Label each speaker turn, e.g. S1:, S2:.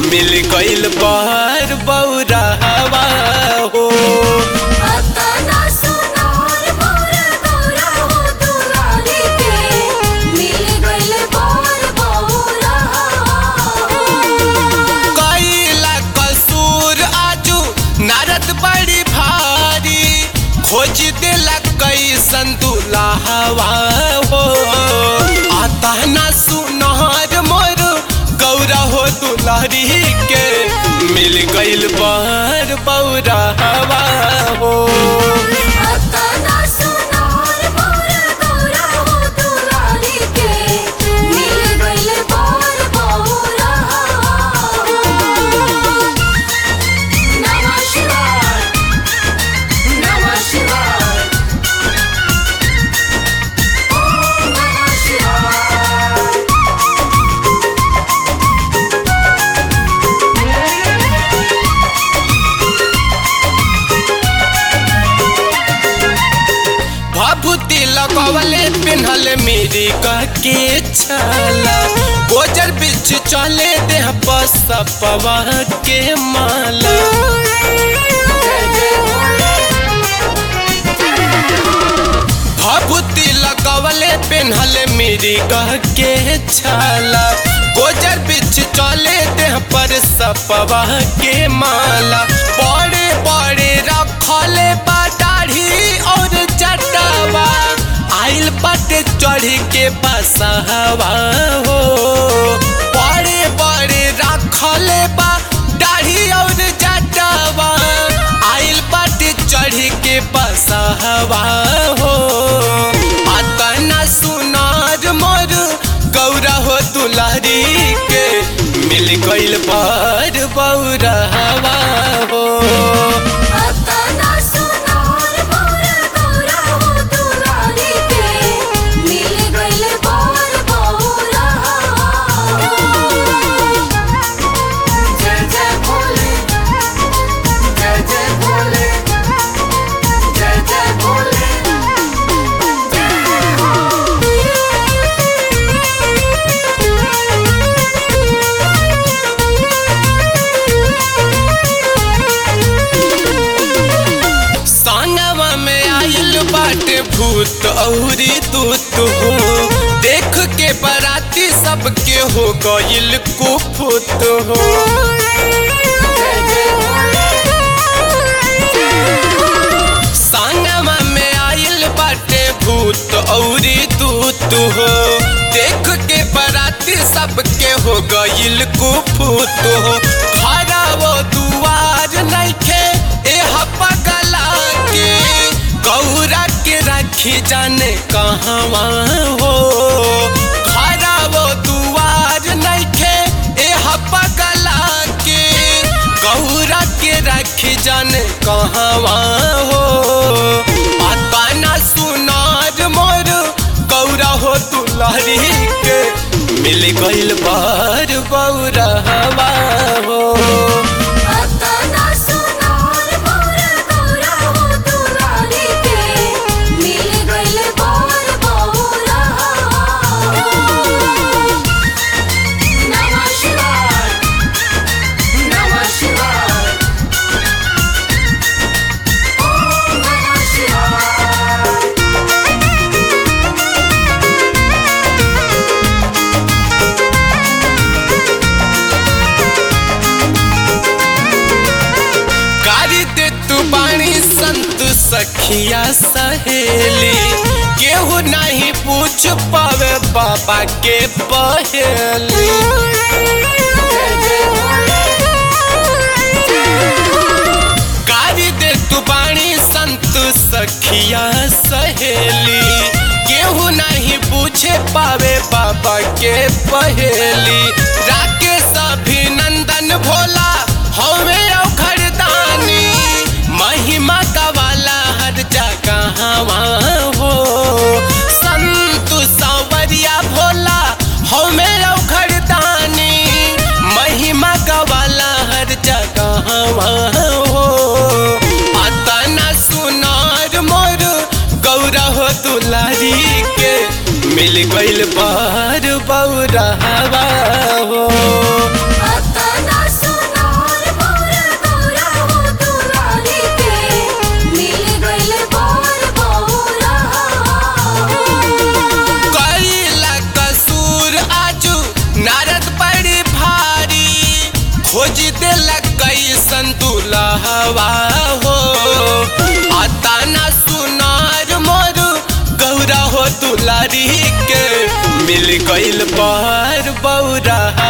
S1: मिल गइल बहर बौरावा हो। कैला कसूर आजू नारद बड़ी भारी, खोज देला कैसन दुल्हवा हो। आता ना सुनहर मोर गौरा हो दुलारी के, मिल गइल बहर बौरावा हो। भभूति लगवले पिन्हल मेरी के छाला, गोजर बिछ चले देह पर सपवा के माला। भभूति लगवले पिन्हल मेरी के छाला, गोजर बिछ चले देह पर सपवा के माला। बड़े बड़े रखले बा दाढ़ी और जटावा, आइल बाटे चढ़ी के बसहवा हो। बड़े बड़े रखले बा दाढ़ी और जटावा, आइल बाटे चढ़ी के बसहवा हो। अतना सुनार मोर गौरा हो दुलारी के, मिल गइल बहर बौरावा हो। बाटे भूत औरी दूत हो, देख के बराती सबके हो गइल कुफुत हो। संगमा में आइल बाटे भूत औरी दूत हो, देख के बराती सबके हो गइल कुफुत हो। खड़ा वो दुआर नइखे एह पगला के, गौरा के राखी जाने कहवा हो। खड़ा वो दुआर नइखे एह पगला के, गौरा के राखी जाने कहवा हो। पता ना सुनार मोर गौरा हो दुलारी के, मिल गइल बहर बौरावा हो। संत सखिया सहेली, केहू नहीं पूछ पावे बाबा के पहेली। गारी दे तू बाणी संत सखिया सहेली, केहू नहीं पूछे पावे बाबा के पहेली। राकेश अभिनंदन भोला हमें औखड़दानी, महिमा गवाला हर जगह हो। संत सांवरिया भोला हमें औखड़दानी, महिमा गवाला हर जगह हो। अतना सुनार मोर गौरा हो दुलारी के, मिल गइल बहर बौरावा हो। दुल्हवा हो आता ना सुनार मोर गौरा हो दुलारी के मिल गइल पर बौरा